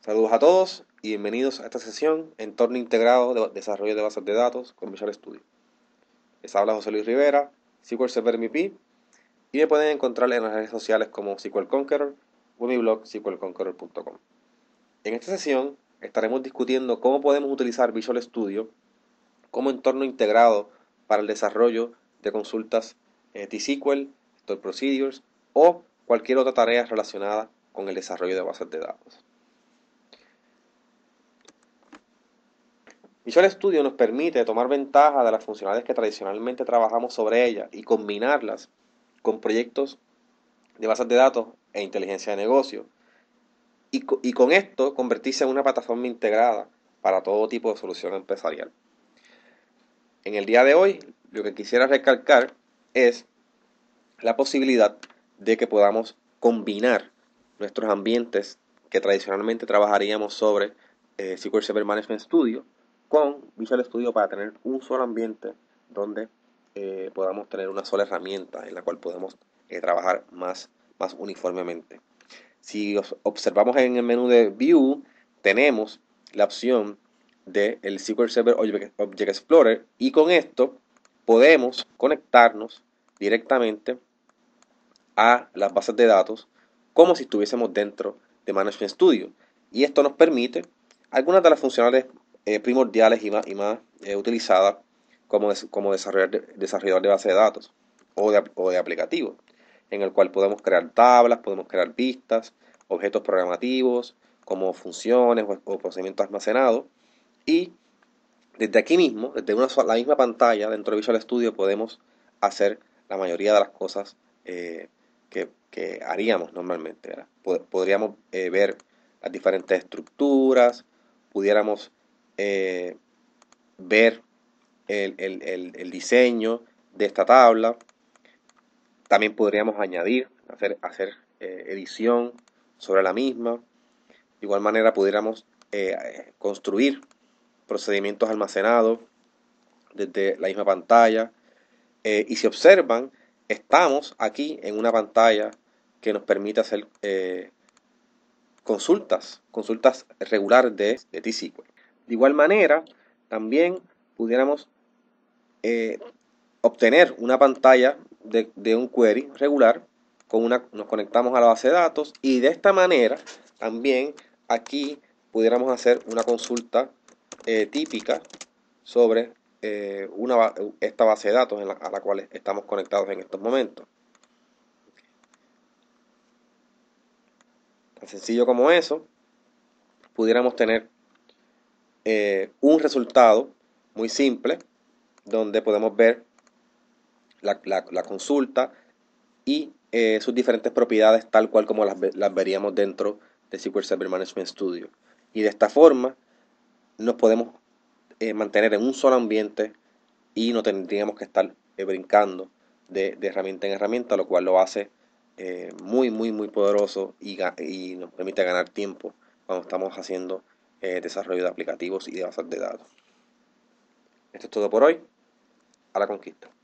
Saludos a todos y bienvenidos a esta sesión Entorno Integrado de Desarrollo de Bases de Datos con Visual Studio. Les habla José Luis Rivera, SQL Server MVP, y me pueden encontrar en las redes sociales como SQL Conqueror o en mi blog sqlconqueror.com. En esta sesión estaremos discutiendo cómo podemos utilizar Visual Studio como entorno integrado para el desarrollo de consultas T-SQL, Stored Procedures o cualquier otra tarea relacionada con el desarrollo de bases de datos. Visual Studio nos permite tomar ventaja de las funcionalidades que tradicionalmente trabajamos sobre ellas y combinarlas con proyectos de bases de datos e inteligencia de negocio y con esto convertirse en una plataforma integrada para todo tipo de solución empresarial. En el día de hoy, lo que quisiera recalcar es la posibilidad de que podamos combinar nuestros ambientes que tradicionalmente trabajaríamos sobre SQL Server Management Studio con Visual Studio para tener un solo ambiente donde podamos tener una sola herramienta en la cual podemos trabajar más uniformemente. Si observamos en el menú de View, tenemos la opción del SQL Server Object Explorer y con esto podemos conectarnos directamente a las bases de datos como si estuviésemos dentro de Management Studio. Y esto nos permite algunas de las funcionalidades primordiales y más utilizadas como desarrollador de base de datos o de aplicativos, en el cual podemos crear tablas, podemos crear vistas, objetos programativos, como funciones o procedimientos almacenados. Y desde aquí mismo, desde la misma pantalla dentro de Visual Studio, podemos hacer la mayoría de las cosas que haríamos normalmente. Podríamos ver las diferentes estructuras, pudiéramos ver el diseño de esta tabla. También podríamos añadir, hacer edición sobre la misma. De igual manera pudiéramos construir procedimientos almacenados desde la misma pantalla. Y si observan, estamos aquí en una pantalla que nos permite hacer consultas regulares de T-SQL. De igual manera, también pudiéramos obtener una pantalla de un query regular, nos conectamos a la base de datos y de esta manera también aquí pudiéramos hacer una consulta típica sobre esta base de datos a la cual estamos conectados en estos momentos. Tan sencillo como eso, pudiéramos tener un resultado muy simple donde podemos ver la consulta y sus diferentes propiedades tal cual como las veríamos dentro de SQL Server Management Studio. Y de esta forma nos podemos mantener en un solo ambiente y no tendríamos que estar brincando de herramienta en herramienta, lo cual lo hace muy poderoso y nos permite ganar tiempo cuando estamos haciendo desarrollo de aplicativos y de bases de datos. Esto es todo por hoy. A la conquista.